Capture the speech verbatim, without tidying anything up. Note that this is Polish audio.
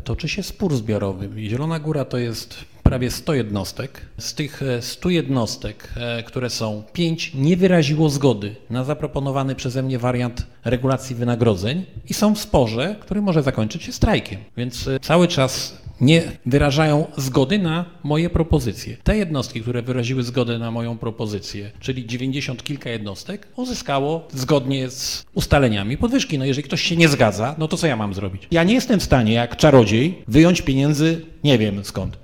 toczy się spór zbiorowy. Zielona Góra to jest prawie sto jednostek. Z tych stu jednostek, które są, pięć nie wyraziło zgody na zaproponowany przeze mnie wariant regulacji wynagrodzeń i są w sporze, który może zakończyć się strajkiem. Więc cały czas nie wyrażają zgody na moje propozycje. Te jednostki, które wyraziły zgodę na moją propozycję, czyli dziewięćdziesiąt kilka jednostek, uzyskało zgodnie z ustaleniami podwyżki. No jeżeli ktoś się nie zgadza, no to co ja mam zrobić? Ja nie jestem w stanie jak czarodziej wyjąć pieniędzy nie wiem skąd.